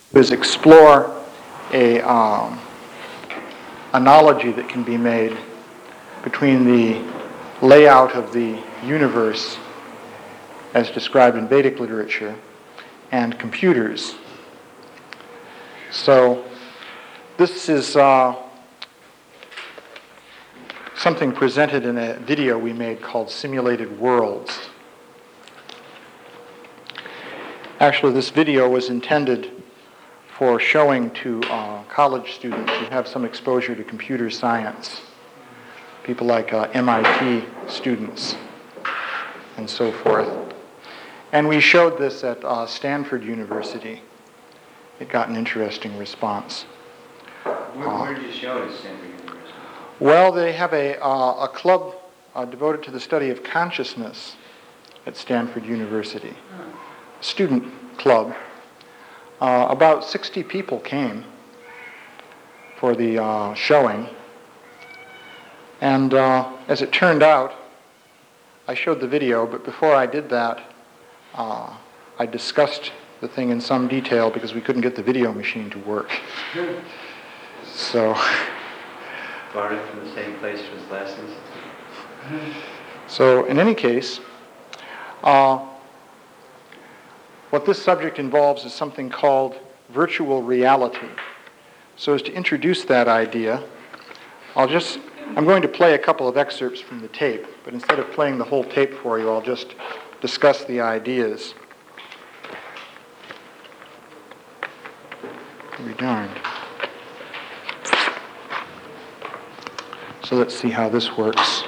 is explore a analogy that can be made between the layout of the universe as described in Vedic literature and computers. So this is something presented in a video we made called Simulated Worlds. Actually, this video was intended for showing to college students who have some exposure to computer science, people like MIT students and so forth. And we showed this at Stanford University. It got an interesting response. Where did you show it at Stanford University? Well, they have a club devoted to the study of consciousness at Stanford University. Student club. About 60 people came for the showing. And as it turned out, I showed the video, but before I did that, I discussed the thing in some detail because we couldn't get the video machine to work. So... Borrowed from the same place for his lessons. So in any case, what this subject involves is something called virtual reality. So as to introduce that idea, I'm going to play a couple of excerpts from the tape, but instead of playing the whole tape for you, I'll just discuss the ideas. Be darned. So let's see how this works.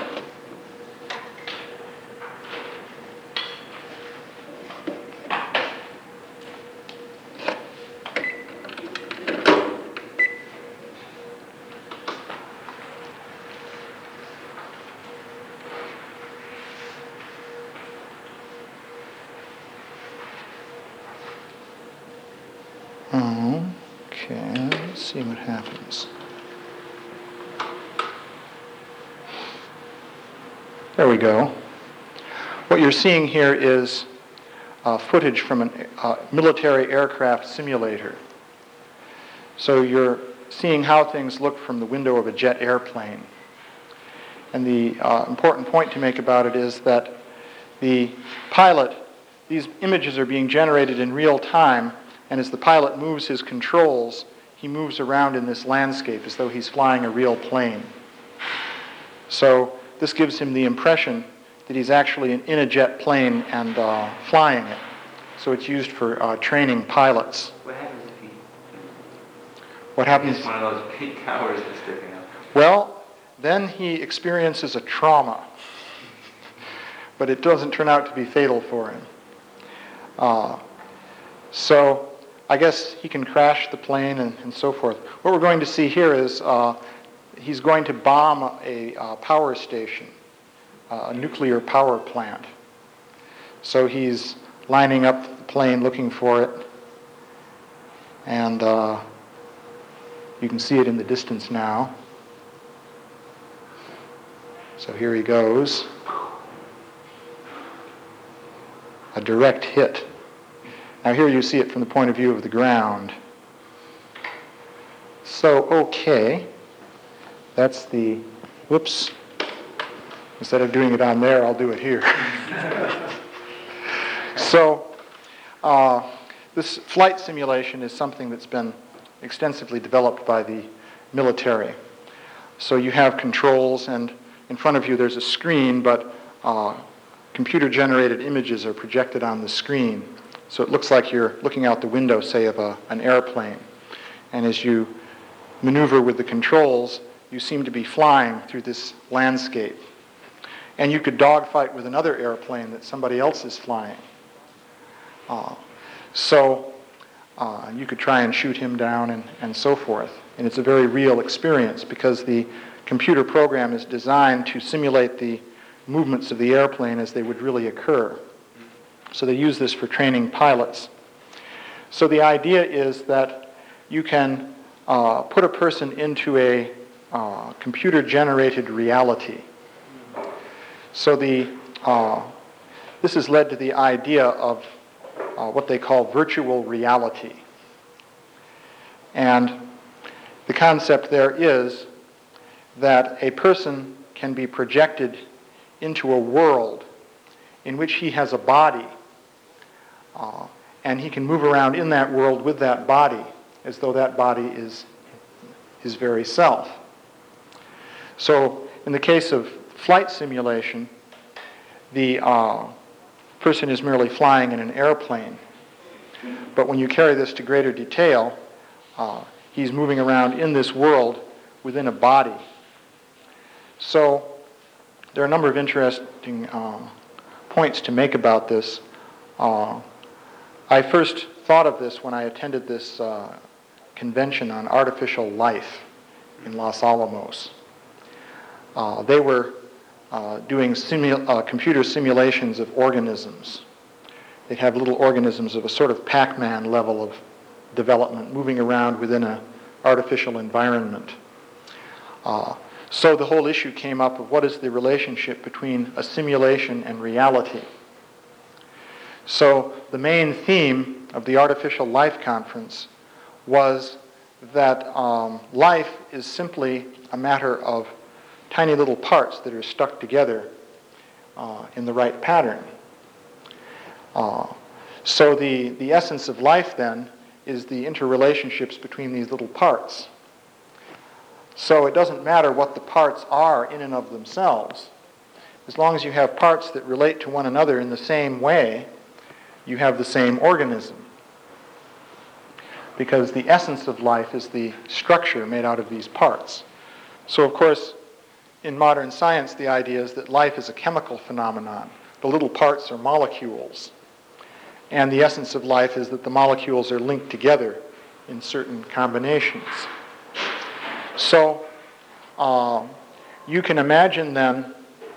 Okay, let's see what happens. There we go. What you're seeing here is footage from a military aircraft simulator. So you're seeing how things look from the window of a jet airplane. And the important point to make about it is that the pilot, these images are being generated in real time, and as the pilot moves his controls, he moves around in this landscape as though he's flying a real plane. So this gives him the impression that he's actually in a jet plane and flying it. So it's used for training pilots. What happens if he... What happens? It's one of those big towers that's sticking out. Well, then he experiences a trauma. But it doesn't turn out to be fatal for him. So I guess he can crash the plane and so forth. What we're going to see here is he's going to bomb a power station, a nuclear power plant. So he's lining up the plane looking for it. And you can see it in the distance now. So here he goes. A direct hit. Now here you see it from the point of view of the ground. So, okay. That's the, whoops. Instead of doing it on there, I'll do it here. So, this flight simulation is something that's been extensively developed by the military. So you have controls, and in front of you there's a screen, but computer-generated images are projected on the screen. So it looks like you're looking out the window, say, of an airplane. And as you maneuver with the controls, you seem to be flying through this landscape. And you could dogfight with another airplane that somebody else is flying. So you could try and shoot him down and so forth. And it's a very real experience because the computer program is designed to simulate the movements of the airplane as they would really occur. So they use this for training pilots. So the idea is that you can put a person into a computer-generated reality. So this has led to the idea of what they call virtual reality. And the concept there is that a person can be projected into a world in which he has a body, and he can move around in that world with that body as though that body is his very self. So in the case of flight simulation, the person is merely flying in an airplane. But when you carry this to greater detail, he's moving around in this world within a body. So there are a number of interesting points to make about this. I first thought of this when I attended this convention on artificial life in Los Alamos. They were doing computer simulations of organisms. They'd have little organisms of a sort of Pac-Man level of development moving around within an artificial environment. So the whole issue came up of what is the relationship between a simulation and reality. So the main theme of the Artificial Life Conference was that life is simply a matter of tiny little parts that are stuck together in the right pattern. So the essence of life then is the interrelationships between these little parts. So it doesn't matter what the parts are in and of themselves. As long as you have parts that relate to one another in the same way, you have the same organism. Because the essence of life is the structure made out of these parts. So of course, in modern science, the idea is that life is a chemical phenomenon. The little parts are molecules. And the essence of life is that the molecules are linked together in certain combinations. So you can imagine then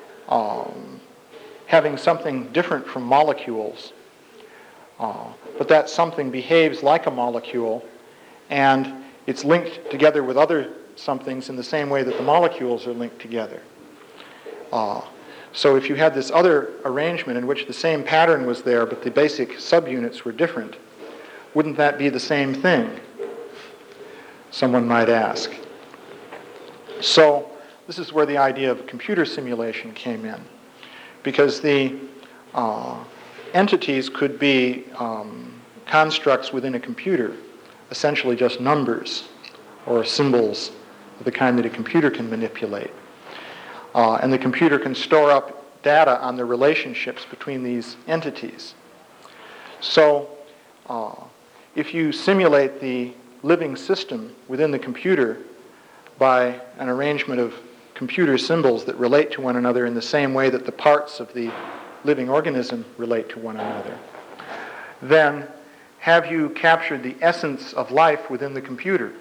having something different from molecules, but that something behaves like a molecule, and it's linked together with other somethings in the same way that the molecules are linked together. So if you had this other arrangement in which the same pattern was there, but the basic subunits were different, wouldn't that be the same thing? Someone might ask. So this is where the idea of computer simulation came in, because the entities could be constructs within a computer, essentially just numbers or symbols of the kind that a computer can manipulate. And the computer can store up data on the relationships between these entities. So if you simulate the living system within the computer by an arrangement of computer symbols that relate to one another in the same way that the parts of the living organism relate to one another, then have you captured the essence of life within the computer?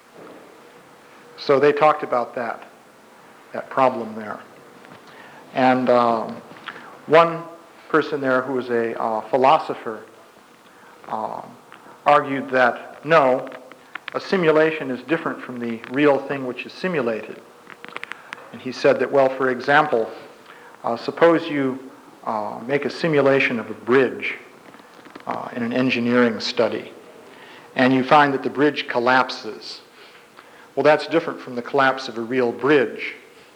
So they talked about that problem there. And one person there who was a philosopher argued that no, a simulation is different from the real thing which is simulated. And he said that, well, for example, suppose you make a simulation of a bridge in an engineering study, and you find that the bridge collapses. Well, that's different from the collapse of a real bridge.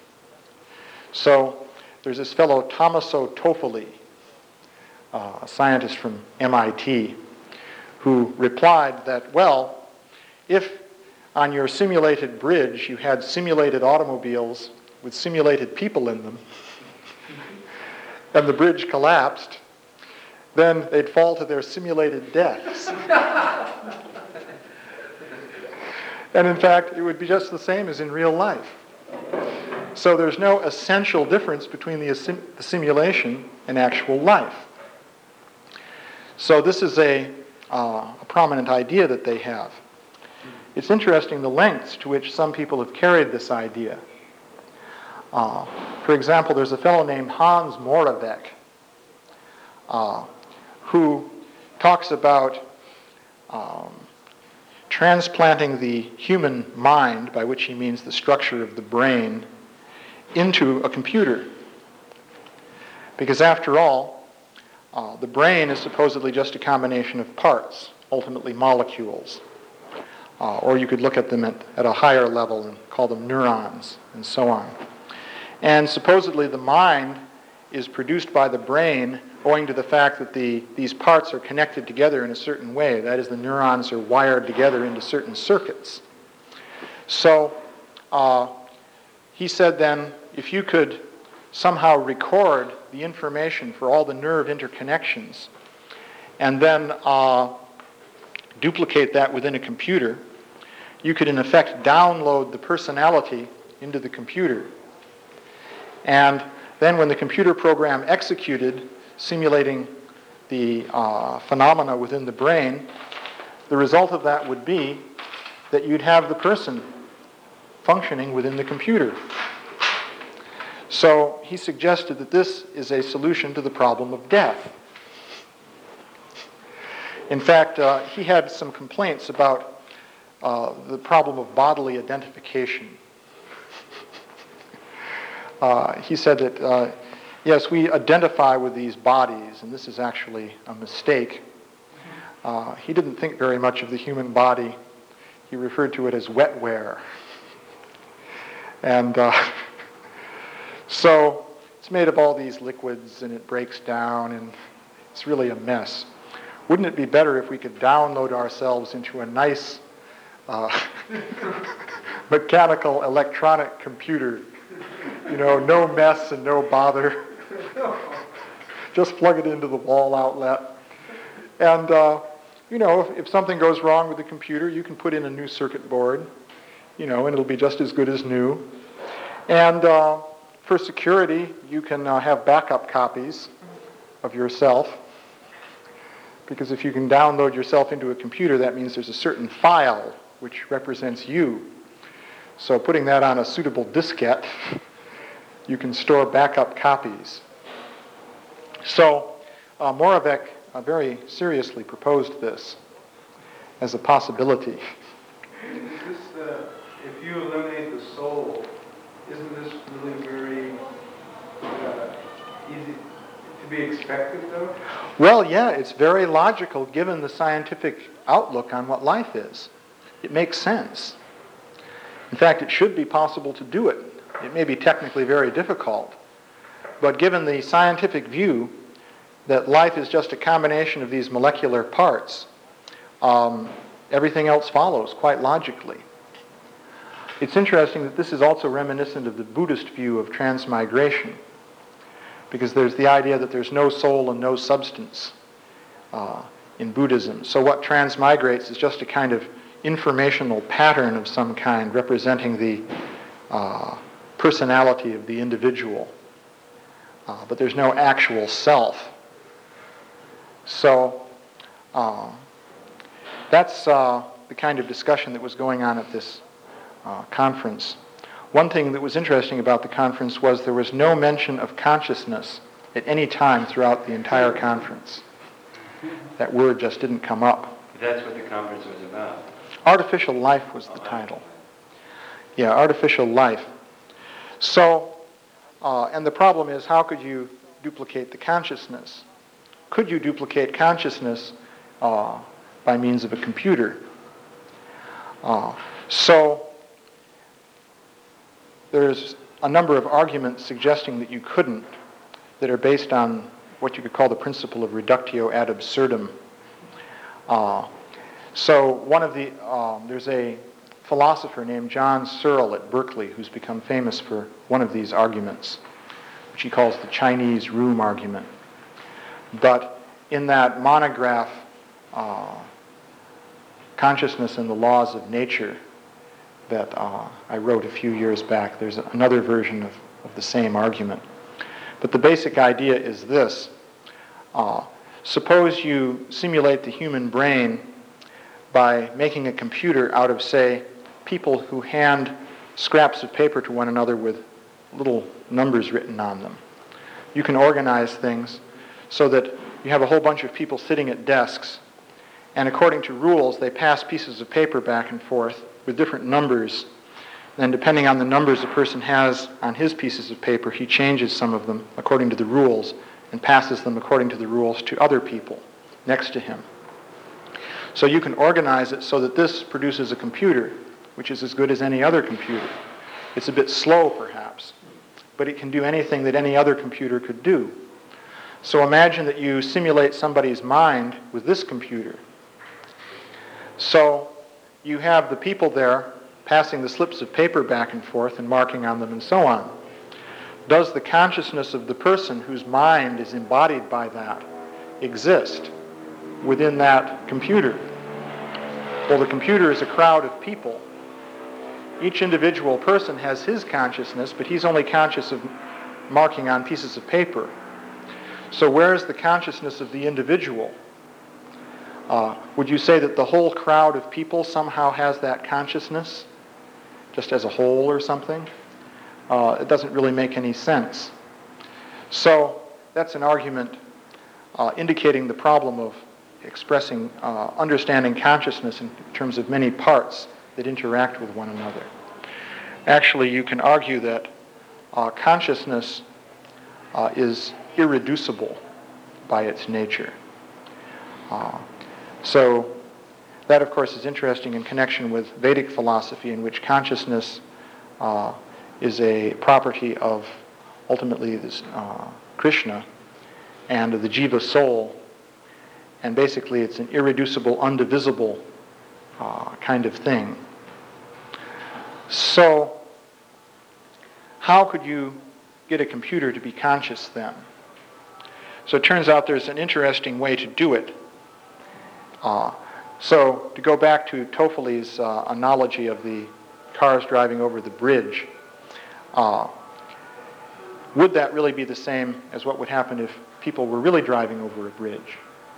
So there's this fellow, Tommaso Toffoli, a scientist from MIT, who replied that, well, if on your simulated bridge you had simulated automobiles with simulated people in them, and the bridge collapsed, then they'd fall to their simulated deaths. And in fact, it would be just the same as in real life. So there's no essential difference between the simulation and actual life. So this is a prominent idea that they have. It's interesting the lengths to which some people have carried this idea. For example, there's a fellow named Hans Moravec who talks about transplanting the human mind, by which he means the structure of the brain, into a computer. Because after all, the brain is supposedly just a combination of parts, ultimately molecules. or you could look at them at a higher level and call them neurons, and so on. And supposedly the mind is produced by the brain owing to the fact that these parts are connected together in a certain way. That is, the neurons are wired together into certain circuits. So he said then, if you could somehow record the information for all the nerve interconnections and then duplicate that within a computer, you could in effect download the personality into the computer. And then when the computer program executed, simulating the phenomena within the brain, the result of that would be that you'd have the person functioning within the computer. So he suggested that this is a solution to the problem of death. In fact, he had some complaints about the problem of bodily identification. He said that, yes, we identify with these bodies, and this is actually a mistake. He didn't think very much of the human body. He referred to it as wetware. And so it's made of all these liquids, and it breaks down, and it's really a mess. Wouldn't it be better if we could download ourselves into a nice mechanical electronic computer? You know, no mess and no bother. Just plug it into the wall outlet. And, you know, if something goes wrong with the computer, you can put in a new circuit board, you know, and it'll be just as good as new. And for security, you can have backup copies of yourself. Because if you can download yourself into a computer, that means there's a certain file which represents you. So putting that on a suitable diskette, you can store backup copies. So Moravec very seriously proposed this as a possibility. If you eliminate the soul, isn't this really very easy to be expected, though? Well, yeah, it's very logical given the scientific outlook on what life is. It makes sense. In fact, it should be possible to do it. It may be technically very difficult, but given the scientific view that life is just a combination of these molecular parts, everything else follows quite logically. It's interesting that this is also reminiscent of the Buddhist view of transmigration, because there's the idea that there's no soul and no substance in Buddhism. So what transmigrates is just a kind of informational pattern of some kind representing the personality of the individual. But there's no actual self. So that's the kind of discussion that was going on at this conference. One thing that was interesting about the conference was there was no mention of consciousness at any time throughout the entire conference. That word just didn't come up. That's what the conference was about. Artificial life was the title. Yeah, artificial life. So, and the problem is, how could you duplicate the consciousness? Could you duplicate consciousness by means of a computer? So, there's a number of arguments suggesting that you couldn't, that are based on what you could call the principle of reductio ad absurdum. So one of the, there's a philosopher named John Searle at Berkeley who's become famous for one of these arguments, which he calls the Chinese room argument. But in that monograph, Consciousness and the Laws of Nature, that I wrote a few years back, there's another version of the same argument. But the basic idea is this. Suppose you simulate the human brain by making a computer out of, say, people who hand scraps of paper to one another with little numbers written on them. You can organize things so that you have a whole bunch of people sitting at desks, and according to rules, they pass pieces of paper back and forth with different numbers. Then depending on the numbers a person has on his pieces of paper, he changes some of them according to the rules and passes them according to the rules to other people next to him. So you can organize it so that this produces a computer, which is as good as any other computer. It's a bit slow, perhaps, but it can do anything that any other computer could do. So imagine that you simulate somebody's mind with this computer. So you have the people there passing the slips of paper back and forth and marking on them and so on. Does the consciousness of the person whose mind is embodied by that exist within that computer? Well, the computer is a crowd of people. Each individual person has his consciousness, but he's only conscious of marking on pieces of paper. So where is the consciousness of the individual? Would you say that the whole crowd of people somehow has that consciousness, just as a whole or something? It doesn't really make any sense. So that's an argument indicating the problem of expressing, understanding consciousness in terms of many parts that interact with one another. Actually, you can argue that consciousness is irreducible by its nature. So that, of course, is interesting in connection with Vedic philosophy, in which consciousness is a property of, ultimately, this Krishna and of the jiva soul, and basically it's an irreducible, undivisible kind of thing. So how could you get a computer to be conscious then? So it turns out there's an interesting way to do it. So to go back to Toffoli's analogy of the cars driving over the bridge, would that really be the same as what would happen if people were really driving over a bridge?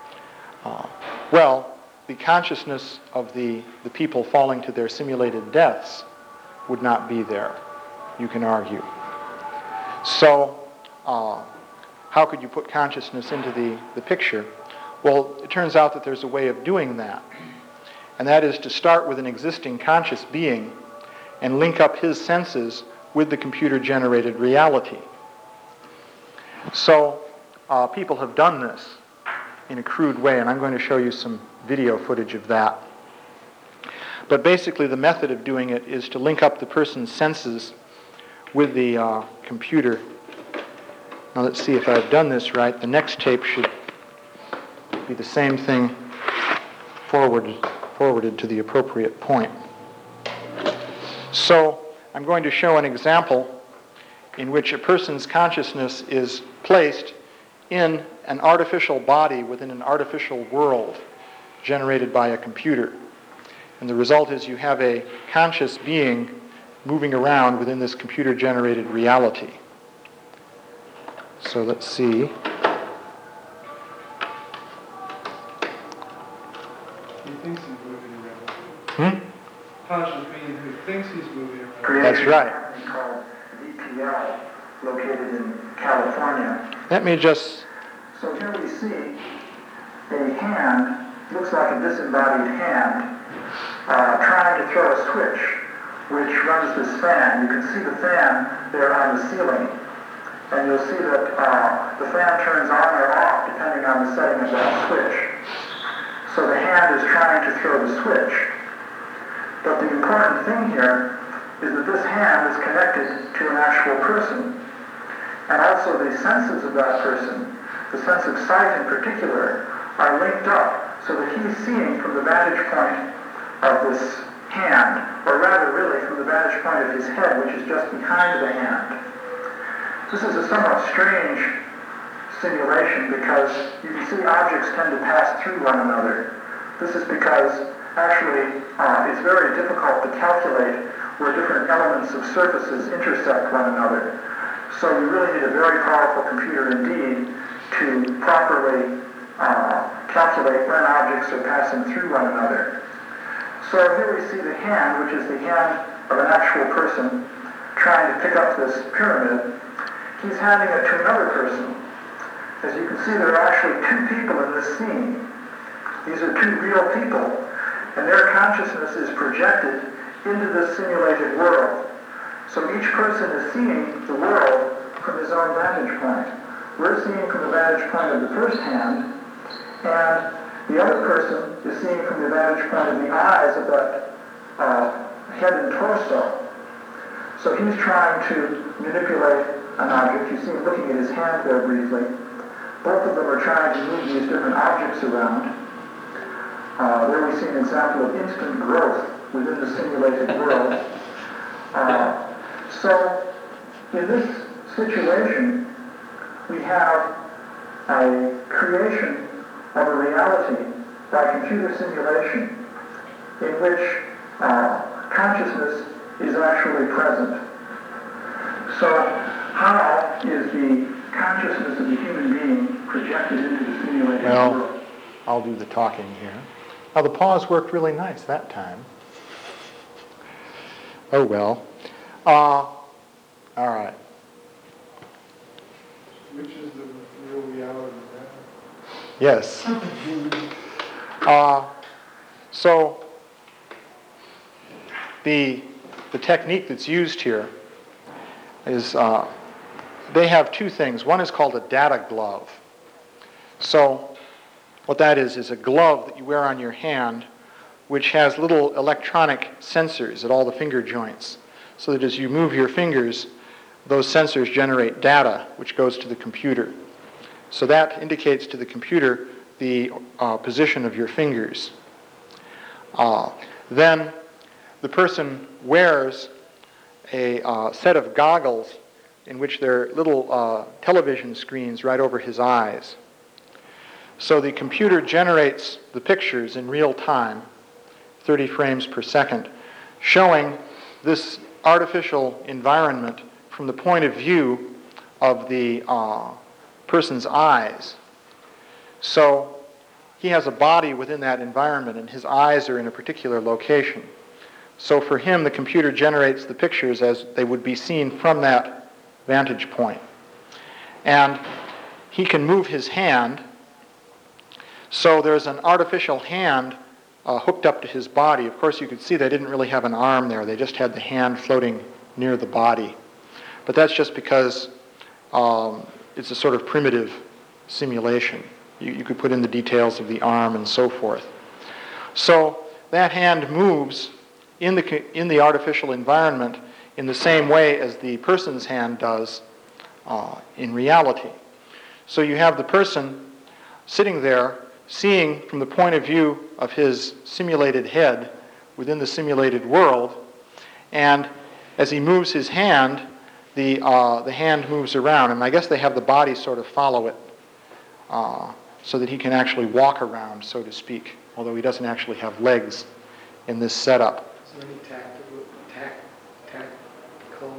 Well, the consciousness of the people falling to their simulated deaths would not be there, you can argue. So how could you put consciousness into the picture? Well, it turns out that there's a way of doing that. And that is to start with an existing conscious being and link up his senses with the computer-generated reality. So people have done this in a crude way, and I'm going to show you some video footage of that. But basically the method of doing it is to link up the person's senses with the computer. Now let's see if I've done this right. The next tape should be the same thing forwarded to the appropriate point. So I'm going to show an example in which a person's consciousness is placed in an artificial body within an artificial world generated by a computer. And the result is you have a conscious being moving around within this computer-generated reality. So let's see. He thinks he's moving around. Conscious being who thinks he's moving around. That's right. Called VPL, located in California. Let me just... So here we see a hand, looks like a disembodied hand, trying to throw a switch, which runs this fan. You can see the fan there on the ceiling, and you'll see that the fan turns on or off depending on the setting of that switch. So the hand is trying to throw the switch. But the important thing here is that this hand is connected to an actual person. And also the senses of that person, the sense of sight in particular, are linked up so that he's seeing from the vantage point of this hand, or rather really from the vantage point of his head, which is just behind the hand. This is a somewhat strange simulation because you can see objects tend to pass through one another. This is because actually it's very difficult to calculate where different elements of surfaces intersect one another. So you really need a very powerful computer indeed to properly calculate when objects are passing through one another. So here we see the hand, which is the hand of an actual person trying to pick up this pyramid. He's handing it to another person. As you can see, there are actually two people in this scene. These are two real people, and their consciousness is projected into this simulated world. So each person is seeing the world from his own vantage point. We're seeing from the vantage point of the first hand, and The other person is seeing from the vantage point of the eyes of that head and torso. So he's trying to manipulate an object. You see him looking at his hand there briefly. Both of them are trying to move these different objects around. There we see an example of instant growth within the simulated world. So in this situation, we have a creation of a reality by computer simulation in which consciousness is actually present. So how is the consciousness of the human being projected into the simulated world? I'll do the talking here. Now the pause worked really nice that time. Oh well. All right. Which is the real reality now? Yes. So the technique that's used here is they have two things. One is called a data glove. So what that is a glove that you wear on your hand which has little electronic sensors at all the finger joints, so that as you move your fingers, those sensors generate data which goes to the computer. So that indicates to the computer the position of your fingers. Then the person wears a set of goggles in which there are little television screens right over his eyes. So the computer generates the pictures in real time, 30 frames per second, showing this artificial environment from the point of view of the person's eyes. So he has a body within that environment and his eyes are in a particular location. So for him, the computer generates the pictures as they would be seen from that vantage point. And he can move his hand. So there's an artificial hand hooked up to his body. Of course, you could see they didn't really have an arm there. They just had the hand floating near the body. But that's just because it's a sort of primitive simulation. You could put in the details of the arm and so forth. So that hand moves in the artificial environment in the same way as the person's hand does in reality. So you have the person sitting there seeing from the point of view of his simulated head within the simulated world, and as he moves his hand, the hand moves around, and I guess they have the body sort of follow it so that he can actually walk around, so to speak, although he doesn't actually have legs in this setup. Is there any tactical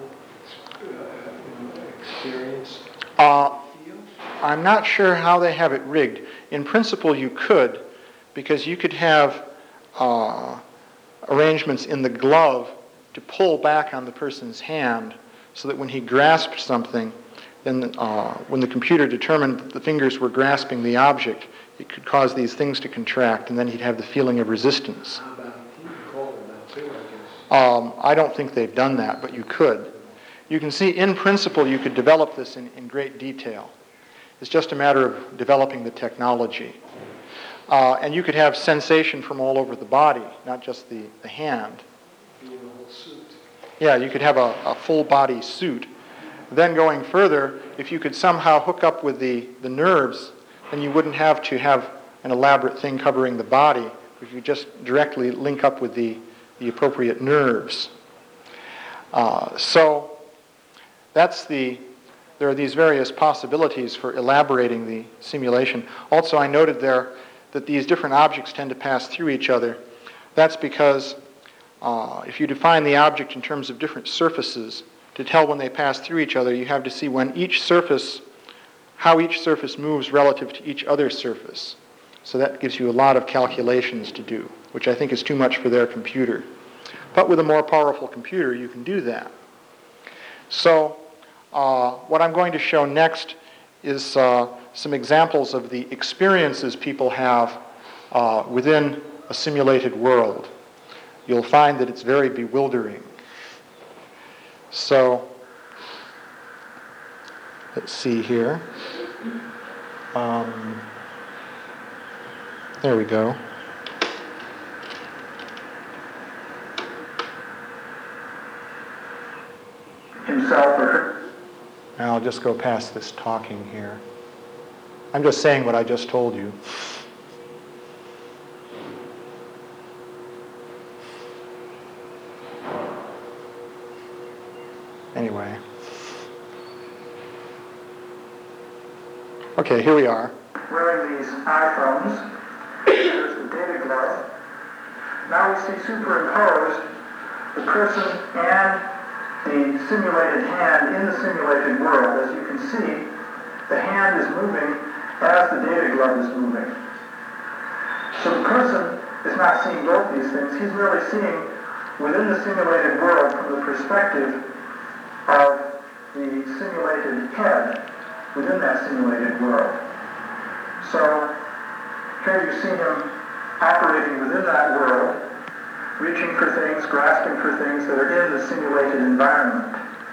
experience? I'm not sure how they have it rigged. In principle, you could, because you could have arrangements in the glove to pull back on the person's hand so that when he grasped something, then when the computer determined that the fingers were grasping the object, it could cause these things to contract, and then he'd have the feeling of resistance. How about you can call them that too, I guess. I don't think they've done that, but you could. You can see, in principle, you could develop this in great detail. It's just a matter of developing the technology. And you could have sensation from all over the body, not just the hand. Being a whole suit. Yeah, you could have a full body suit. Then going further, if you could somehow hook up with the nerves, then you wouldn't have to have an elaborate thing covering the body. If you just directly link up with the appropriate nerves. So there are these various possibilities for elaborating the simulation. Also, I noted there that these different objects tend to pass through each other. That's because if you define the object in terms of different surfaces, to tell when they pass through each other, you have to see how each surface moves relative to each other surface. So that gives you a lot of calculations to do, which I think is too much for their computer. But with a more powerful computer, you can do that. So what I'm going to show next is some examples of the experiences people have within a simulated world. You'll find that it's very bewildering. So, let's see here. There we go. Himself or her. Now I'll just go past this talking here. I'm just saying what I just told you. Anyway. Okay, here we are. Wearing these iPhones. There's the data glove. Now we see superimposed the person and the simulated hand in the simulated world. As you can see, the hand is moving as the data glove is moving. So the person is not seeing both these things. He's merely seeing within the simulated world from the perspective of the simulated head within that simulated world. So here you see him operating within that world, reaching for things, grasping for things that are in the simulated environment.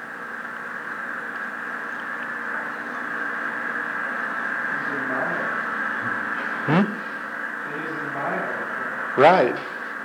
He's in Maya. Right.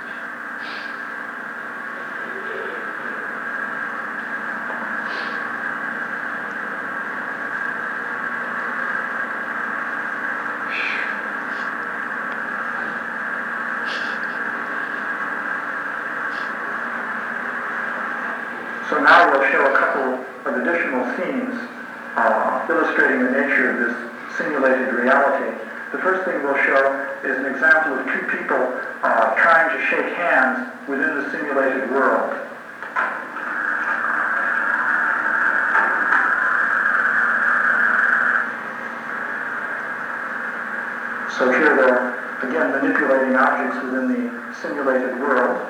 So now we'll show a couple of additional scenes illustrating the nature of this simulated reality. The first thing we'll show is an example of two people trying to shake hands within the simulated world. So here they're, again, manipulating objects within the simulated world.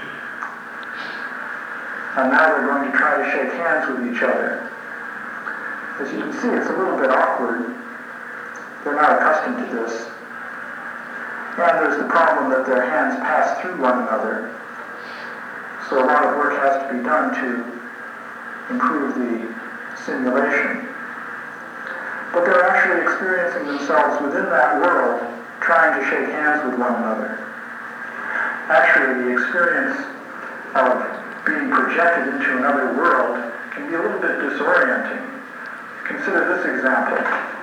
And now they're going to try to shake hands with each other. As you can see, it's a little bit awkward. They're not accustomed to this. And there's the problem that their hands pass through one another. So a lot of work has to be done to improve the simulation. But they're actually experiencing themselves within that world, trying to shake hands with one another. Actually, the experience of being projected into another world can be a little bit disorienting. Consider this example.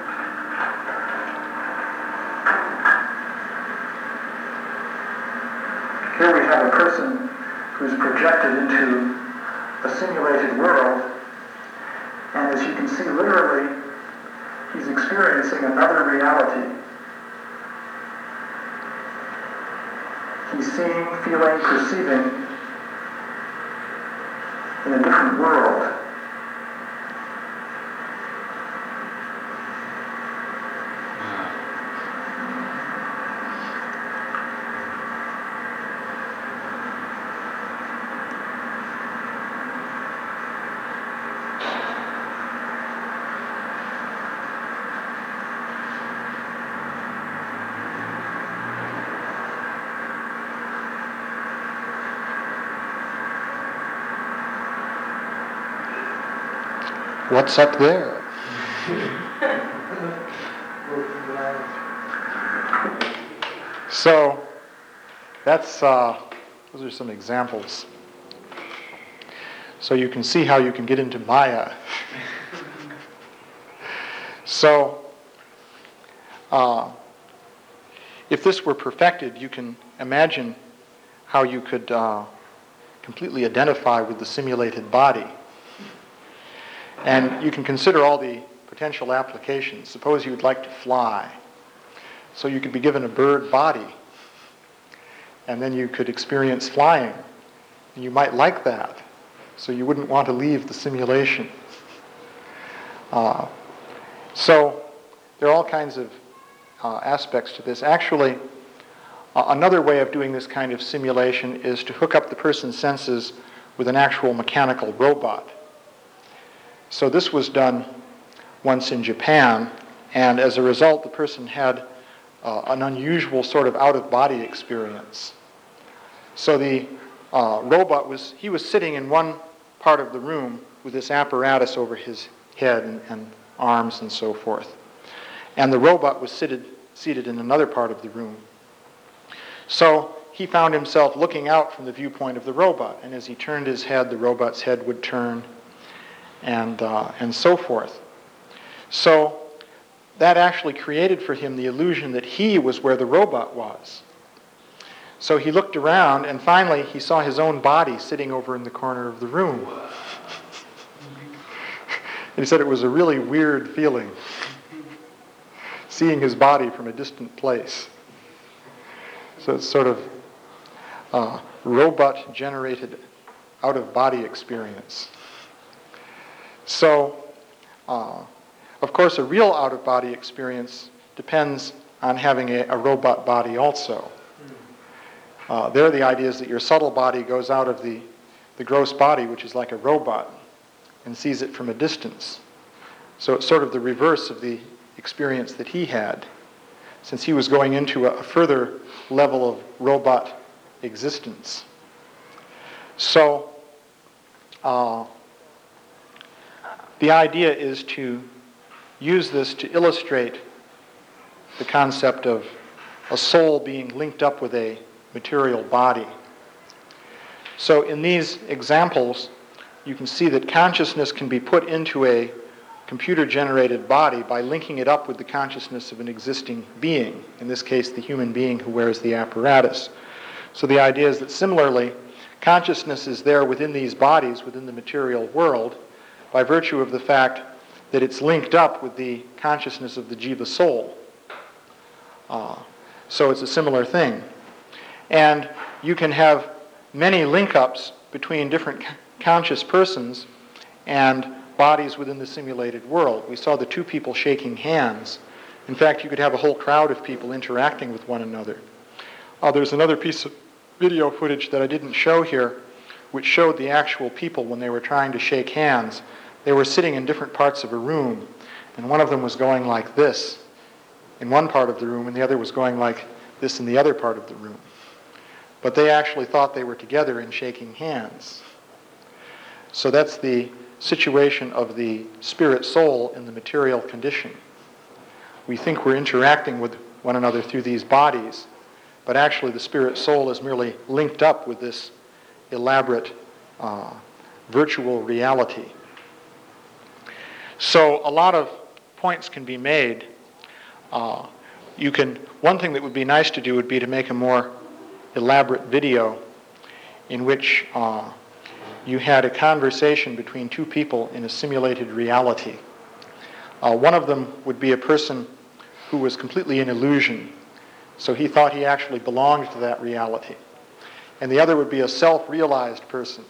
Here we have a person who's projected into a simulated world, and as you can see, literally, he's experiencing another reality. He's seeing, feeling, perceiving in a different world. What's up there? So that's those are some examples. So you can see how you can get into Maya. So if this were perfected, you can imagine how you could completely identify with the simulated body. And you can consider all the potential applications. Suppose you would like to fly. So you could be given a bird body, and then you could experience flying. And you might like that, so you wouldn't want to leave the simulation. So there are all kinds of aspects to this. Actually, another way of doing this kind of simulation is to hook up the person's senses with an actual mechanical robot. So this was done once in Japan, and as a result, the person had an unusual sort of out-of-body experience. So the robot was sitting in one part of the room with this apparatus over his head and arms and so forth. And the robot was seated in another part of the room So he found himself looking out from the viewpoint of the robot, and as he turned his head, the robot's head would turn, and so forth. So that actually created for him the illusion that he was where the robot was. So he looked around, and finally he saw his own body sitting over in the corner of the room. And he said it was a really weird feeling, seeing his body from a distant place. So it's sort of robot-generated out-of-body experience. So, of course, a real out-of-body experience depends on having a robot body also. There the idea is that your subtle body goes out of the gross body, which is like a robot, and sees it from a distance. So it's sort of the reverse of the experience that he had, since he was going into a further level of robot existence. So the idea is to use this to illustrate the concept of a soul being linked up with a material body. So in these examples, you can see that consciousness can be put into a computer-generated body by linking it up with the consciousness of an existing being, in this case the human being who wears the apparatus. So the idea is that similarly, consciousness is there within these bodies, within the material world, by virtue of the fact that it's linked up with the consciousness of the jiva soul. So it's a similar thing. And you can have many link-ups between different conscious persons and bodies within the simulated world. We saw the two people shaking hands. In fact, you could have a whole crowd of people interacting with one another. There's another piece of video footage that I didn't show here, which showed the actual people when they were trying to shake hands. They were sitting in different parts of a room, and one of them was going like this in one part of the room, and the other was going like this in the other part of the room. But they actually thought they were together and shaking hands. So that's the situation of the spirit soul in the material condition. We think we're interacting with one another through these bodies, but actually the spirit soul is merely linked up with this elaborate virtual reality. So a lot of points can be made. One thing that would be nice to do would be to make a more elaborate video in which you had a conversation between two people in a simulated reality. One of them would be a person who was completely in illusion, so he thought he actually belonged to that reality. And the other would be a self-realized person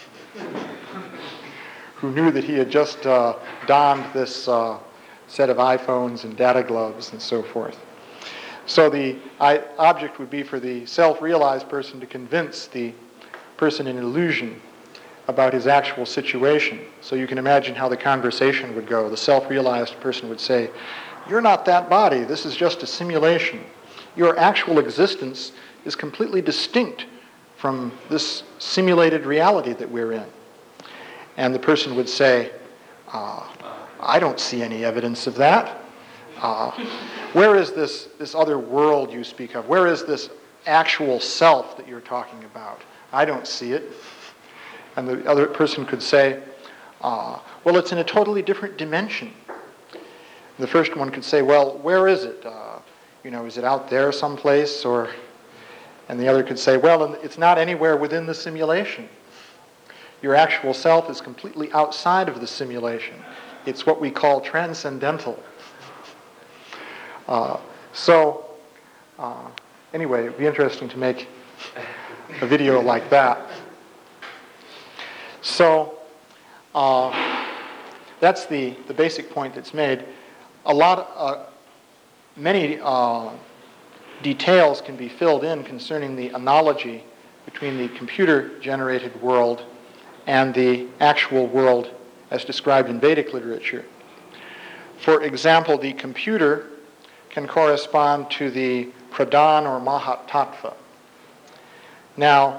who knew that he had just donned this set of iPhones and data gloves and so forth. So the object would be for the self-realized person to convince the person in illusion about his actual situation. So you can imagine how the conversation would go. The self-realized person would say, "You're not that body. This is just a simulation. Your actual existence is completely distinct from this simulated reality that we're in." And the person would say, "I don't see any evidence of that. Where is this other world you speak of? Where is this actual self that you're talking about? I don't see it." And the other person could say, "Well, it's in a totally different dimension." The first one could say, "Well, where is it? Is it out there someplace?" And the other could say, "Well, it's not anywhere within the simulation. Your actual self is completely outside of the simulation. It's what we call transcendental." Anyway, it'd be interesting to make a video like that. So that's the basic point that's made. Many details can be filled in concerning the analogy between the computer-generated world and the actual world as described in Vedic literature. For example, the computer can correspond to the Pradhan or Mahat Tattva. Now,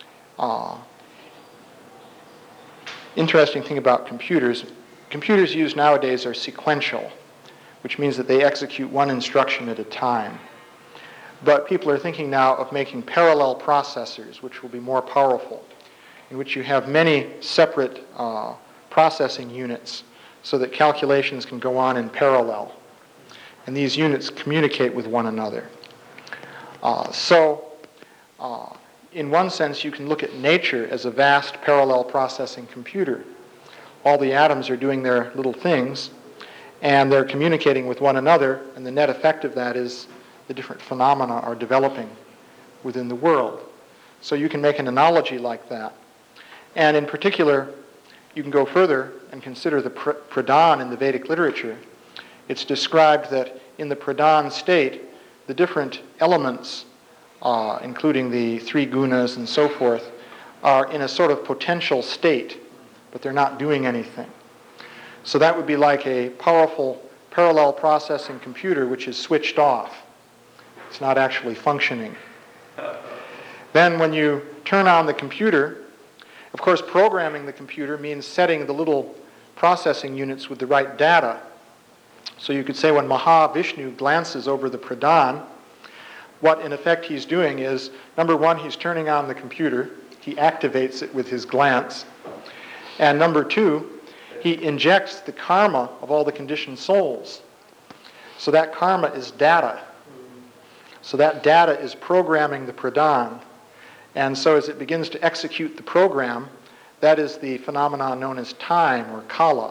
interesting thing about computers used nowadays are sequential, which means that they execute one instruction at a time. But people are thinking now of making parallel processors, which will be more powerful, in which you have many separate processing units so that calculations can go on in parallel. And these units communicate with one another. In one sense, you can look at nature as a vast parallel processing computer. All the atoms are doing their little things, and they're communicating with one another, and the net effect of that is the different phenomena are developing within the world. So you can make an analogy like that. And in particular, you can go further and consider the pradhan in the Vedic literature. It's described that in the pradhan state, the different elements, including the three gunas and so forth, are in a sort of potential state, but they're not doing anything. So that would be like a powerful parallel processing computer which is switched off. It's not actually functioning. Then when you turn on the computer, of course programming the computer means setting the little processing units with the right data. So you could say when Mahavishnu glances over the pradhan, what in effect he's doing is, number one, he's turning on the computer. He activates it with his glance. And number two, he injects the karma of all the conditioned souls. So that karma is data. So that data is programming the pradhan. And so as it begins to execute the program, that is the phenomenon known as time, or kala,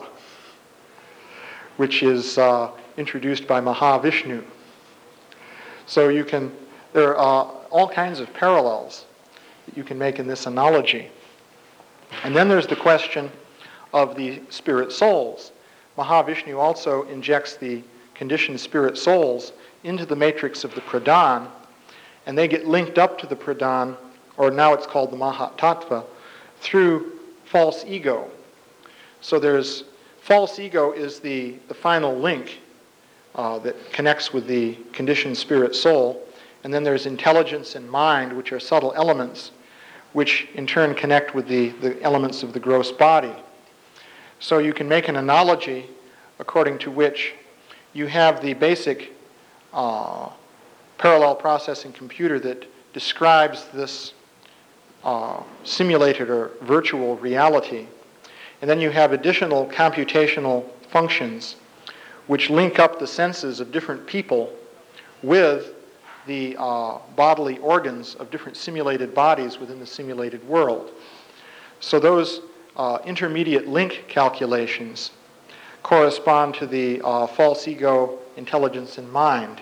which is introduced by Mahavishnu. So there are all kinds of parallels that you can make in this analogy. And then there's the question of the spirit souls. Mahavishnu also injects the conditioned spirit souls into the matrix of the pradhan, and they get linked up to the pradhan, or now it's called the Mahatattva, through false ego. So there's false ego is the final link that connects with the conditioned spirit soul, and then there's intelligence and mind, which are subtle elements, which in turn connect with the elements of the gross body. So you can make an analogy according to which you have the basic parallel processing computer that describes this simulated or virtual reality. And then you have additional computational functions which link up the senses of different people with the bodily organs of different simulated bodies within the simulated world. So those intermediate link calculations correspond to the false ego, intelligence, and mind.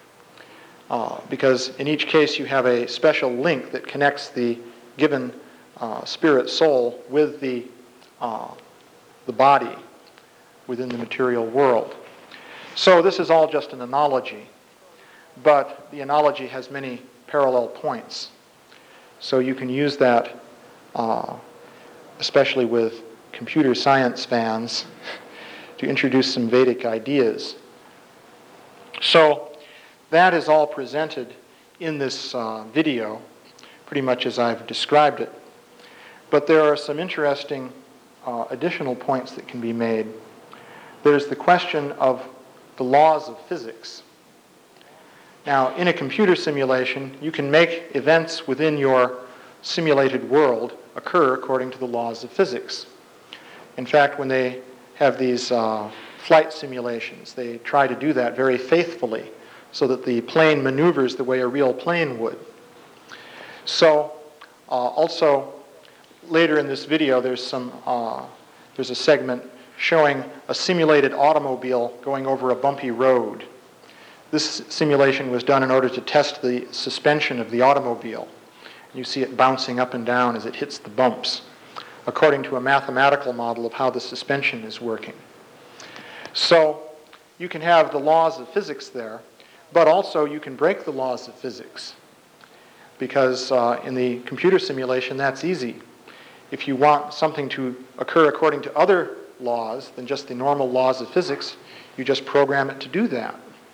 Because in each case you have a special link that connects the given spirit soul with the body within the material world. So this is all just an analogy, but the analogy has many parallel points. So you can use that, especially with computer science fans, to introduce some Vedic ideas. So that is all presented in this video, pretty much as I've described it. But there are some interesting additional points that can be made. There's the question of the laws of physics. Now, in a computer simulation, you can make events within your simulated world occur according to the laws of physics. In fact, when they have these flight simulations, they try to do that very faithfully so that the plane maneuvers the way a real plane would. So, also, later in this video, there's a segment showing a simulated automobile going over a bumpy road. This simulation was done in order to test the suspension of the automobile. You see it bouncing up and down as it hits the bumps, according to a mathematical model of how the suspension is working. So you can have the laws of physics there, but also you can break the laws of physics, because in the computer simulation, that's easy. If you want something to occur according to other laws than just the normal laws of physics, you just program it to do that.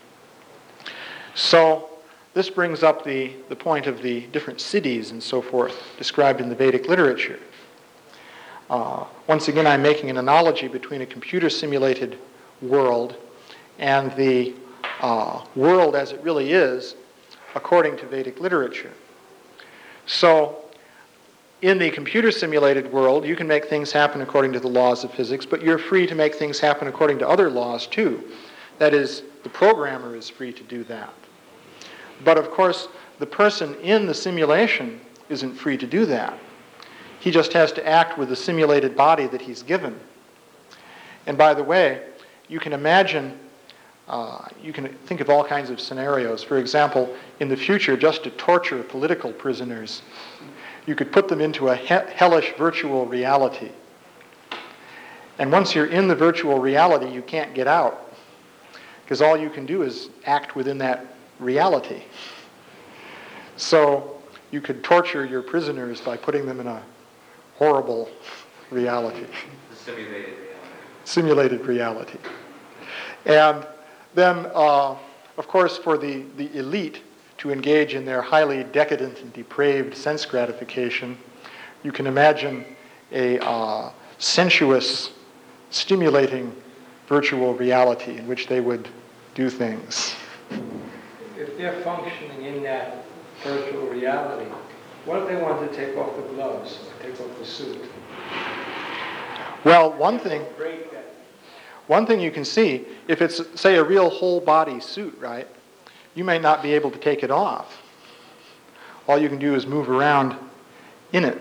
So this brings up the point of the different cities and so forth described in the Vedic literature. Once again, I'm making an analogy between a computer simulated world and the world as it really is according to Vedic literature. So, in the computer simulated world, you can make things happen according to the laws of physics, but you're free to make things happen according to other laws too. That is, the programmer is free to do that. But of course, the person in the simulation isn't free to do that. He just has to act with the simulated body that he's given. And by the way, you can imagine, you can think of all kinds of scenarios. For example, in the future, just to torture political prisoners, you could put them into a hellish virtual reality. And once you're in the virtual reality, you can't get out, because all you can do is act within that reality. So you could torture your prisoners by putting them in a horrible reality. Simulated reality. Simulated reality. And then, of course, for the elite to engage in their highly decadent and depraved sense gratification, you can imagine a sensuous, stimulating virtual reality in which they would do things. If they're functioning in that virtual reality, what if they want to take off the gloves, or take off the suit? Well, one thing Break that. One thing you can see, if it's, say, a real whole body suit, right, you may not be able to take it off. All you can do is move around in it.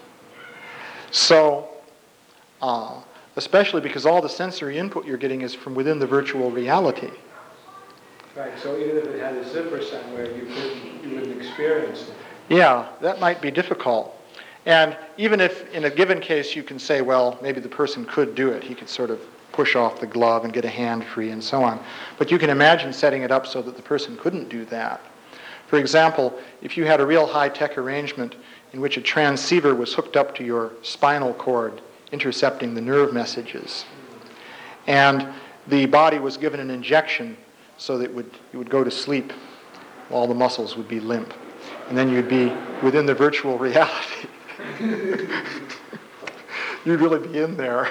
So, especially because all the sensory input you're getting is from within the virtual reality. Right, so even if it had a zipper somewhere, you wouldn't experience it. Yeah, that might be difficult. And even if in a given case you can say, well, maybe the person could do it. He could sort of push off the glove and get a hand free and so on. But you can imagine setting it up so that the person couldn't do that. For example, if you had a real high-tech arrangement in which a transceiver was hooked up to your spinal cord, intercepting the nerve messages, and the body was given an injection so that you would go to sleep, all the muscles would be limp. And then you'd be within the virtual reality. You'd really be in there.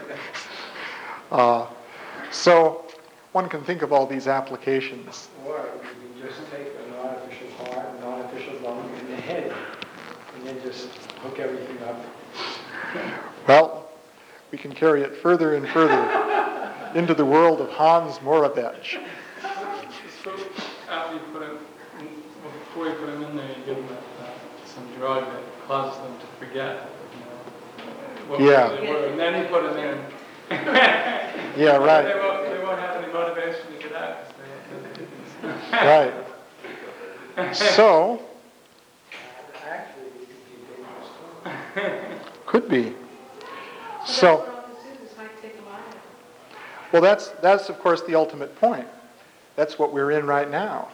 So one can think of all these applications. Or you can just take an artificial heart, an artificial lung in the head, and then just hook everything up. Well, we can carry it further and further into the world of Hans Moravec. So after you put him, before you put him in there, you give them some drug that causes them to forget, what Yeah. they were, and then you put them in. Yeah, right. They won't have any motivation to get out. Right. So, Actually, it could be dangerous too. could be. So, well, that's of course the ultimate point. That's what we're in right now.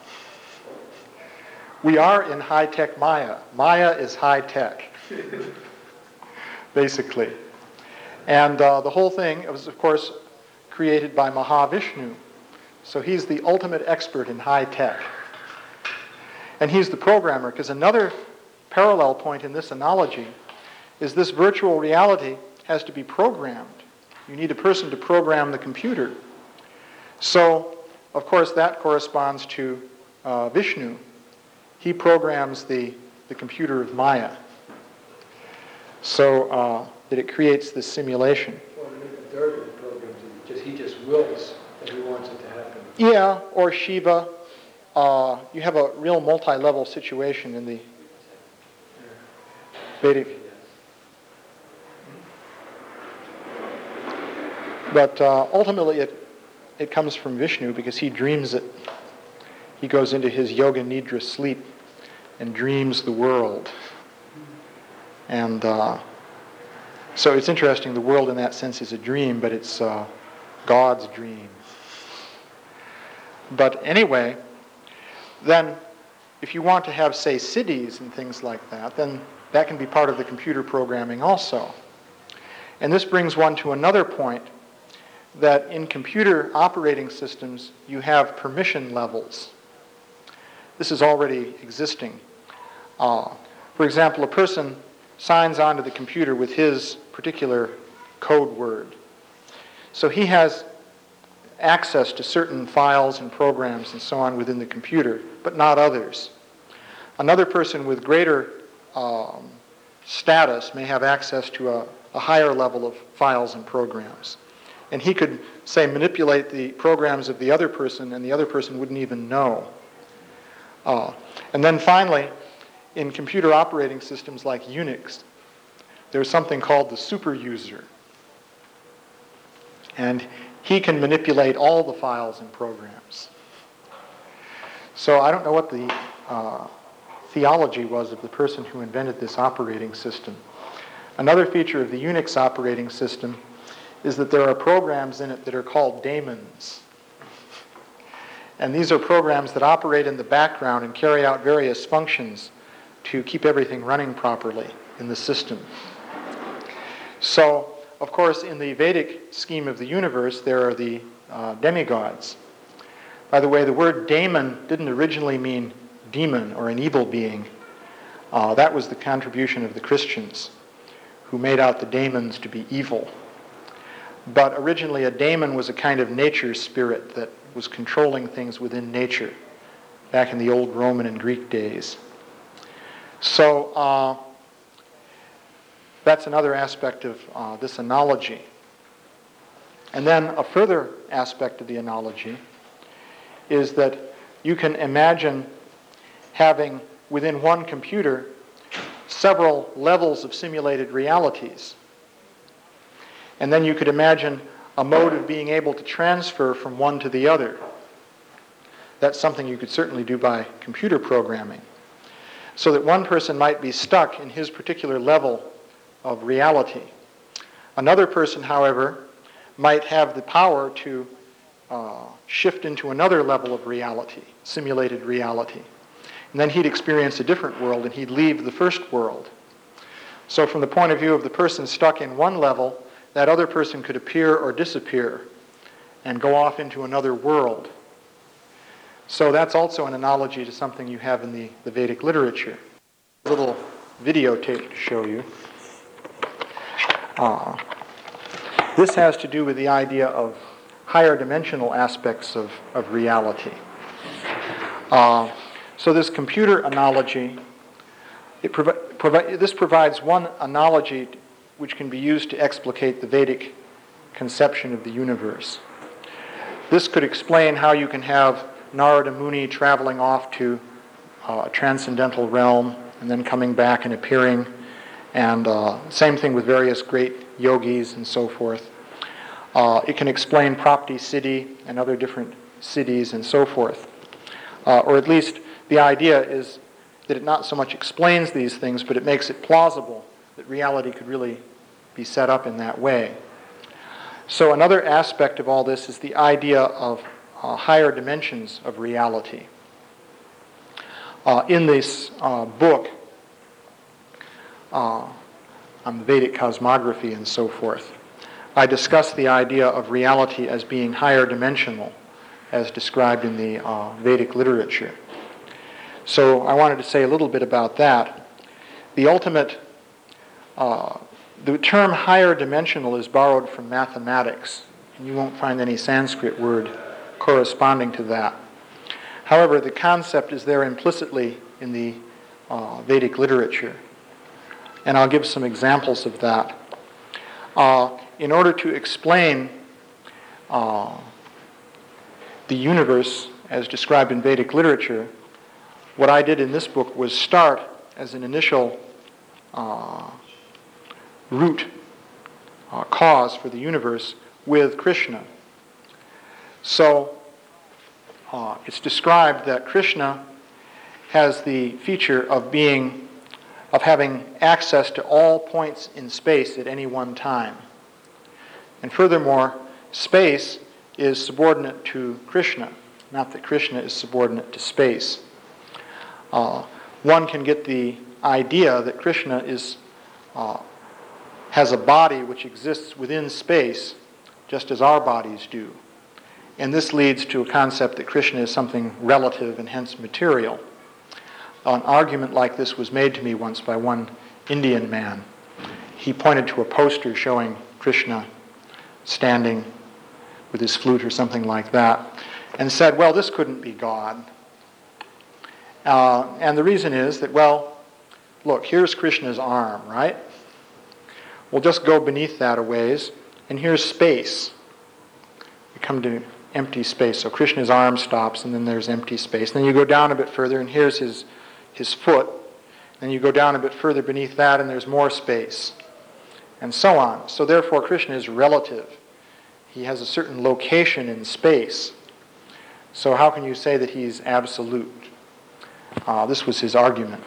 We are in high-tech Maya. Maya is high-tech, basically. And the whole thing was, of course, created by Mahavishnu. So he's the ultimate expert in high-tech. And he's the programmer, because another parallel point in this analogy is this virtual reality has to be programmed. You need a person to program the computer. So, of course, that corresponds to Vishnu. He programs the computer of Maya. So that it creates this simulation. Or maybe Durga programs it. He just wills that he wants it to happen. Yeah, or Shiva. You have a real multi-level situation in the Vedic. But ultimately it comes from Vishnu because he dreams it. He goes into his yoga nidra sleep and dreams the world. And so it's interesting, the world in that sense is a dream, but it's God's dream. But anyway, then if you want to have, say, siddhis and things like that, then that can be part of the computer programming also. And this brings one to another point, that in computer operating systems, you have permission levels. This is already existing. For example, a person signs onto the computer with his particular code word. So he has access to certain files and programs and so on within the computer, but not others. Another person with greater status may have access to a higher level of files and programs. And he could, say, manipulate the programs of the other person, and the other person wouldn't even know. And then finally, in computer operating systems like Unix, there's something called the super user. And he can manipulate all the files and programs. So I don't know what the theology was of the person who invented this operating system. Another feature of the Unix operating system is that there are programs in it that are called daemons. And these are programs that operate in the background and carry out various functions to keep everything running properly in the system. So, of course, in the Vedic scheme of the universe, there are the demigods. By the way, the word daemon didn't originally mean demon or an evil being. That was the contribution of the Christians, who made out the daemons to be evil. But originally a daemon was a kind of nature spirit that was controlling things within nature back in the old Roman and Greek days. So that's another aspect of this analogy. And then a further aspect of the analogy is that you can imagine having within one computer several levels of simulated realities. And then you could imagine a mode of being able to transfer from one to the other. That's something you could certainly do by computer programming. So that one person might be stuck in his particular level of reality. Another person, however, might have the power to shift into another level of reality, simulated reality. And then he'd experience a different world and he'd leave the first world. So from the point of view of the person stuck in one level, that other person could appear or disappear and go off into another world. So that's also an analogy to something you have in the Vedic literature. A little videotape to show you. This has to do with the idea of higher dimensional aspects of reality. So this computer analogy, this provides one analogy which can be used to explicate the Vedic conception of the universe. This could explain how you can have Narada Muni traveling off to a transcendental realm and then coming back and appearing, and same thing with various great yogis and so forth. It can explain Prapti Siddhi and other different cities and so forth. Or at least the idea is that it not so much explains these things, but it makes it plausible that reality could really be set up in that way. So another aspect of all this is the idea of higher dimensions of reality. In this book on the Vedic cosmography and so forth, I discuss the idea of reality as being higher dimensional, as described in the Vedic literature. So I wanted to say a little bit about that. The ultimate, the term higher dimensional is borrowed from mathematics, and you won't find any Sanskrit word corresponding to that. However, the concept is there implicitly in the Vedic literature, and I'll give some examples of that. In order to explain the universe as described in Vedic literature, what I did in this book was start as an initial root cause for the universe with Krishna. So it's described that Krishna has the feature of having access to all points in space at any one time. And furthermore, space is subordinate to Krishna, not that Krishna is subordinate to space. One can get the idea that Krishna has a body which exists within space, just as our bodies do. And this leads to a concept that Krishna is something relative and hence material. An argument like this was made to me once by one Indian man. He pointed to a poster showing Krishna standing with his flute or something like that, and said, well, this couldn't be God. And the reason is that, well, look, here's Krishna's arm, right? We'll just go beneath that a ways, and here's space. We come to empty space. So Krishna's arm stops, and then there's empty space. Then you go down a bit further, and here's his foot. Then you go down a bit further beneath that, and there's more space, and so on. So therefore, Krishna is relative. He has a certain location in space. So how can you say that he's absolute? This was his argument.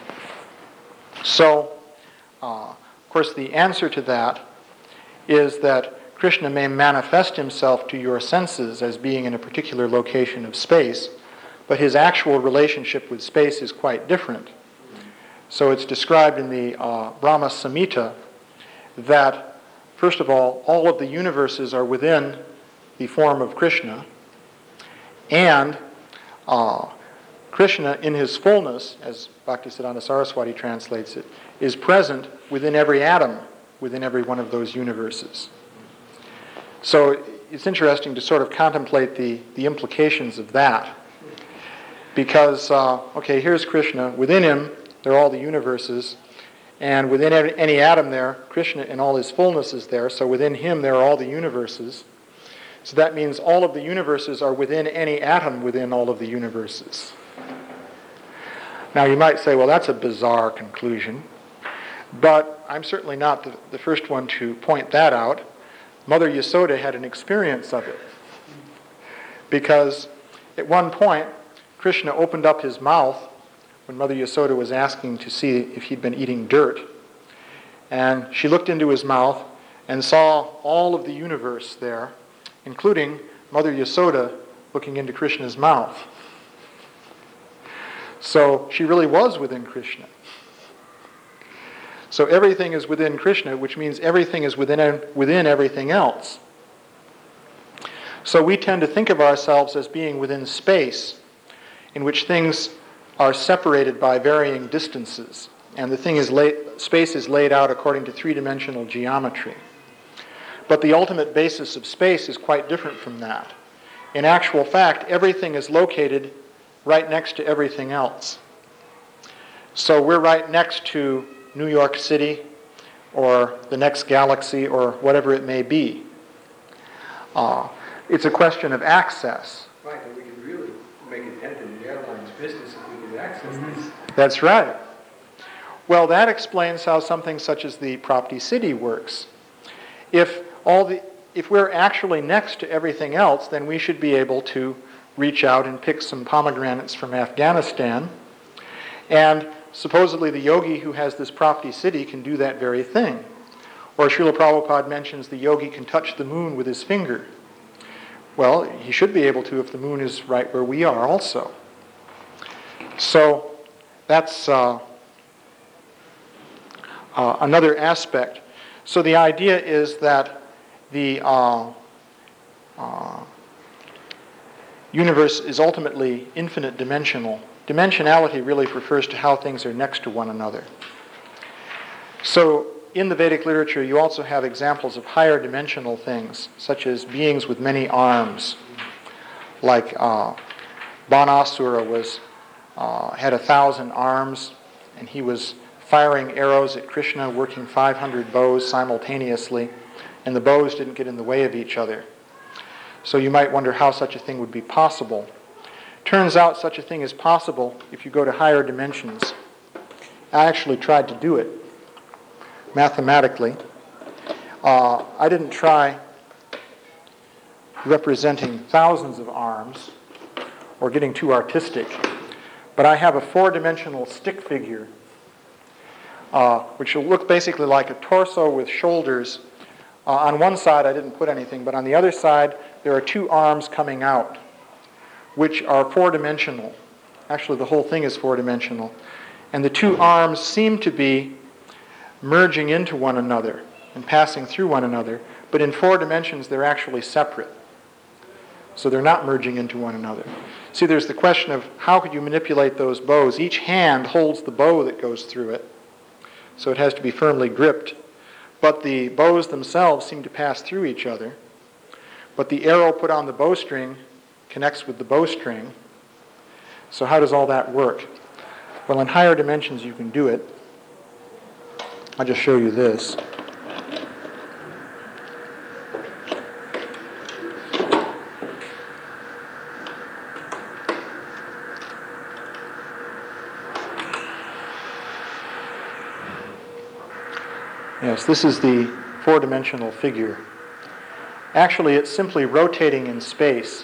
So, of course, the answer to that is that Krishna may manifest himself to your senses as being in a particular location of space, but his actual relationship with space is quite different. So it's described in the Brahma Samhita that, first of all of the universes are within the form of Krishna, and Krishna in his fullness, as Bhaktisiddhanta Saraswati translates it, is present within every atom, within every one of those universes. So it's interesting to sort of contemplate the implications of that. Because, here's Krishna. Within him, there are all the universes. And within any atom there, Krishna in all his fullness is there. So within him, there are all the universes. So that means all of the universes are within any atom within all of the universes. Now you might say, well, that's a bizarre conclusion. But I'm certainly not the first one to point that out. Mother Yasoda had an experience of it. Because at one point, Krishna opened up his mouth when Mother Yasoda was asking to see if he'd been eating dirt. And she looked into his mouth and saw all of the universe there, including Mother Yasoda looking into Krishna's mouth. So she really was within Krishna. So everything is within Krishna, which means everything is within everything else. So we tend to think of ourselves as being within space, in which things are separated by varying distances, and space is laid out according to three-dimensional geometry. But the ultimate basis of space is quite different from that. In actual fact, everything is located right next to everything else. So we're right next to New York City, or the next galaxy, or whatever it may be. It's a question of access. Right, and we could really make a dent in the airline's business if we could access this. That's right. Well, that explains how something such as the Prapti City works. If we're actually next to everything else, then we should be able to reach out and pick some pomegranates from Afghanistan. And supposedly the yogi who has this Prapti City can do that very thing. Or Srila Prabhupada mentions the yogi can touch the moon with his finger. Well, he should be able to if the moon is right where we are also. So that's another aspect. So the idea is that the universe is ultimately infinite dimensional. Dimensionality really refers to how things are next to one another. So in the Vedic literature, you also have examples of higher dimensional things, such as beings with many arms, like Banasura had 1,000 arms, and he was firing arrows at Krishna, working 500 bows simultaneously, and the bows didn't get in the way of each other. So you might wonder how such a thing would be possible. Turns out such a thing is possible if you go to higher dimensions. I actually tried to do it mathematically. I didn't try representing thousands of arms or getting too artistic, but I have a 4-dimensional stick figure which will look basically like a torso with shoulders. On one side I didn't put anything, but on the other side there are 2 arms coming out, which are 4-dimensional. Actually, the whole thing is 4-dimensional. And the 2 arms seem to be merging into one another and passing through one another, but in 4 dimensions they're actually separate. So they're not merging into one another. See, there's the question of how could you manipulate those bows? Each hand holds the bow that goes through it, so it has to be firmly gripped. But the bows themselves seem to pass through each other. but the arrow put on the bowstring connects with the bowstring. So how does all that work? Well, in higher dimensions you can do it. I'll just show you this. Yes, this is the four-dimensional figure. Actually, it's simply rotating in space.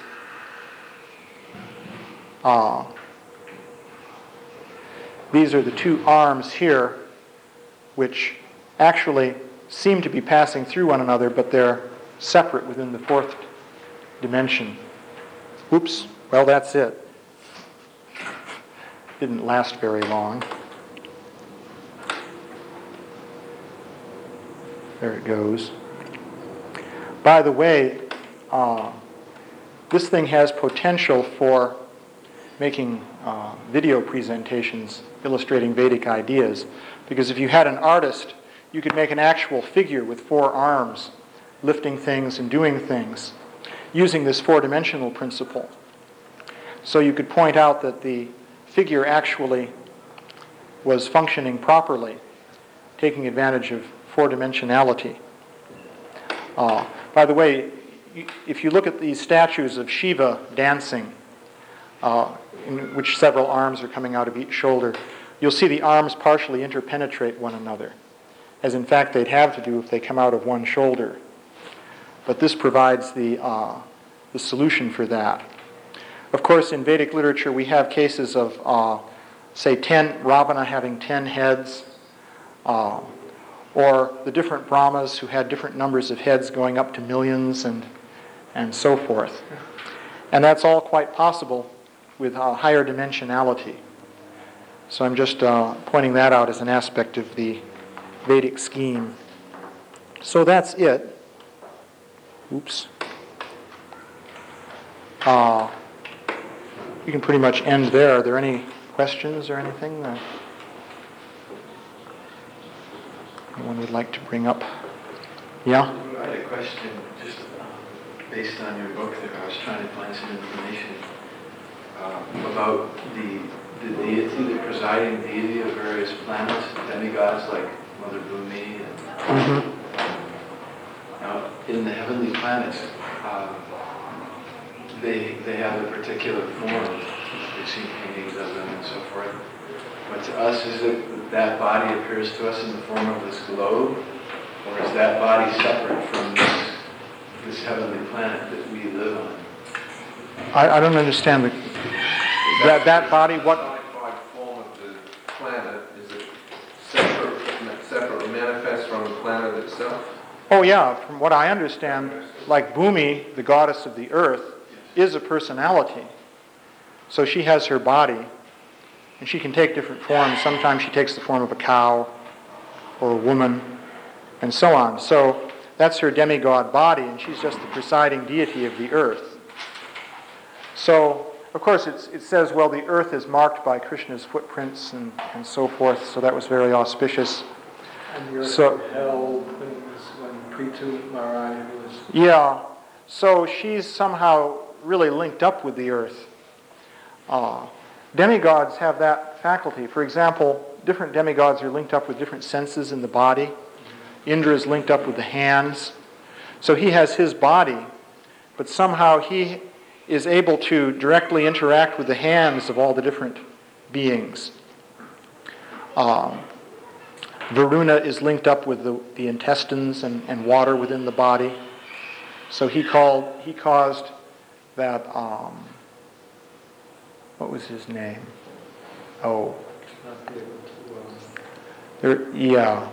These are the two arms here, which actually seem to be passing through one another, but they're separate within the fourth dimension. Oops, well, that's it. Didn't last very long. There it goes. By the way, this thing has potential for making video presentations illustrating Vedic ideas, because if you had an artist, you could make an actual figure with four arms, lifting things and doing things, using this four-dimensional principle. So you could point out that the figure actually was functioning properly, taking advantage of four-dimensionality. By the way, if you look at these statues of Shiva dancing, in which several arms are coming out of each shoulder, you'll see the arms partially interpenetrate one another, as in fact they'd have to do if they come out of one shoulder. But this provides the solution for that. Of course, in Vedic literature we have cases of, say, Ravana having 10 heads, or the different Brahmas who had different numbers of heads going up to millions and so forth. And that's all quite possible with higher dimensionality. So I'm just pointing that out as an aspect of the Vedic scheme. So that's it. Oops. You can pretty much end there. Are there any questions or anything that anyone would like to bring up? Yeah? I had a question just based on your book there. I was trying to find some information about the deity, the presiding deity of various planets, demigods like Mother Bhumi. Now, in the heavenly planets, they have a particular form. We've seen paintings of them and so forth. But to us, is it that body appears to us in the form of this globe, or is that body separate from this heavenly planet that we live on? I don't understand that body. What Form of the planet, is it separately manifest from the planet itself? Oh yeah, from what I understand, like Bhumi, the goddess of the earth, is a personality. So she has her body, and she can take different forms. Sometimes she takes the form of a cow or a woman, and so on. So that's her demigod body, and she's just the presiding deity of the earth. So, of course, it says, well, the earth is marked by Krishna's footprints and so forth, so that was very auspicious. And the earth So- held things when Prithu Maharaj was... Yeah, so she's somehow really linked up with the earth. Demigods have that faculty. For example, different demigods are linked up with different senses in the body. Indra is linked up with the hands. So he has his body, but somehow he is able to directly interact with the hands of all the different beings. Varuna is linked up with the intestines and water within the body. So he caused that, what was his name? Oh. Yeah,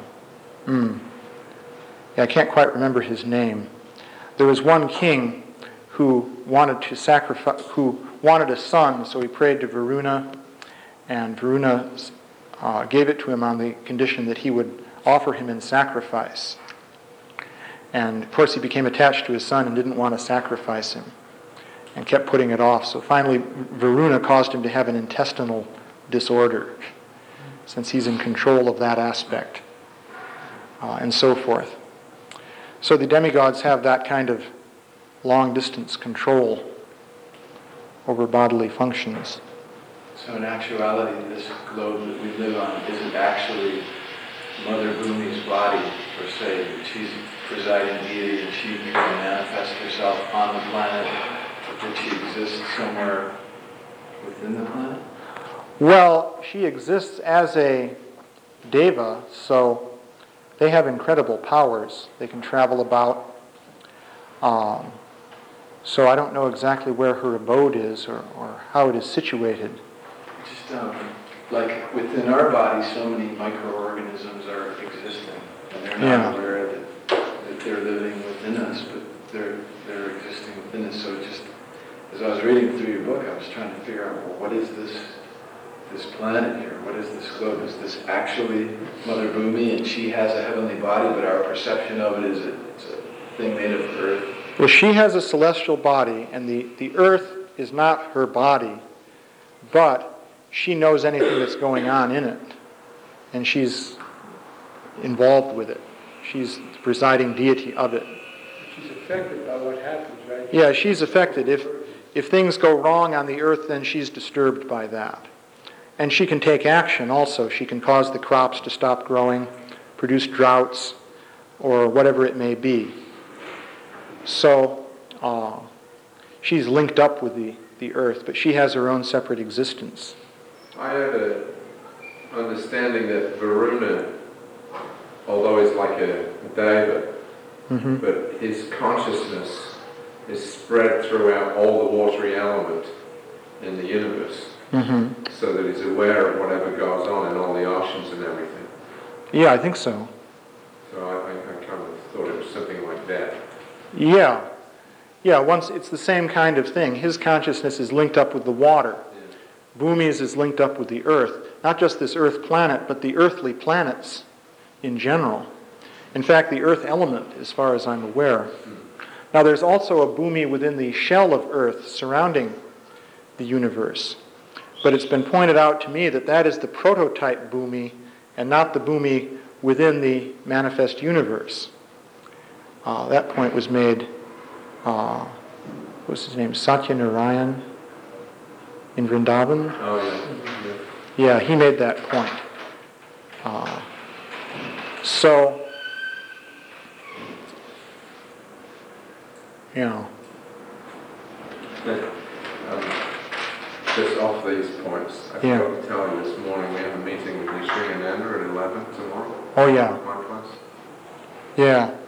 I can't quite remember his name. There was one king who wanted to sacrifice, who wanted a son, so he prayed to Varuna, and Varuna gave it to him on the condition that he would offer him in sacrifice. And of course he became attached to his son and didn't want to sacrifice him, and kept putting it off. So finally Varuna caused him to have an intestinal disorder, since he's in control of that aspect, and so forth. So the demigods have that kind of long-distance control over bodily functions. So in actuality, this globe that we live on isn't actually Mother Bhumi's body, per se. She's presiding deity and she can manifest herself on the planet, but that she exists somewhere within the planet? Well, she exists as a deva, so they have incredible powers. They can travel about. So I don't know exactly where her abode is or how it is situated. Just like within our body, so many microorganisms are existing, and they're not aware that they're living within us, but they're existing within us. So just as I was reading through your book, I was trying to figure out, well, what is this planet here? What is this globe? Is this actually Mother Bhumi, and she has a heavenly body, but our perception of it is it's a thing made of earth? Well, she has a celestial body, and the earth is not her body, but she knows anything that's going on in it, and she's involved with it. She's the presiding deity of it. She's affected by what happens, right? Yeah, she's affected. If things go wrong on the earth, then she's disturbed by that. And she can take action also. She can cause the crops to stop growing, produce droughts, or whatever it may be. So she's linked up with the earth, but she has her own separate existence. I have an understanding that Varuna, although he's like a deva, but his consciousness is spread throughout all the watery element in the universe, so that he's aware of whatever goes on in all the oceans and everything. Yeah, I think so. So I kind of thought it was something like that. Yeah. Once it's the same kind of thing. His consciousness is linked up with the water. Bhumi's is linked up with the earth. Not just this earth planet, but the earthly planets in general. In fact, the earth element, as far as I'm aware. Now, there's also a Bhumi within the shell of earth surrounding the universe. But it's been pointed out to me that is the prototype Bhumi and not the Bhumi within the manifest universe. That point was made, what's his name, Satya Narayan in Vrindavan? Oh, Yeah, he made that point. So, you know. Just off these points, I Yeah. forgot to tell you this morning, we have a meeting with Nishri and Andrew at 11 tomorrow. Oh, yeah. At my place. Yeah.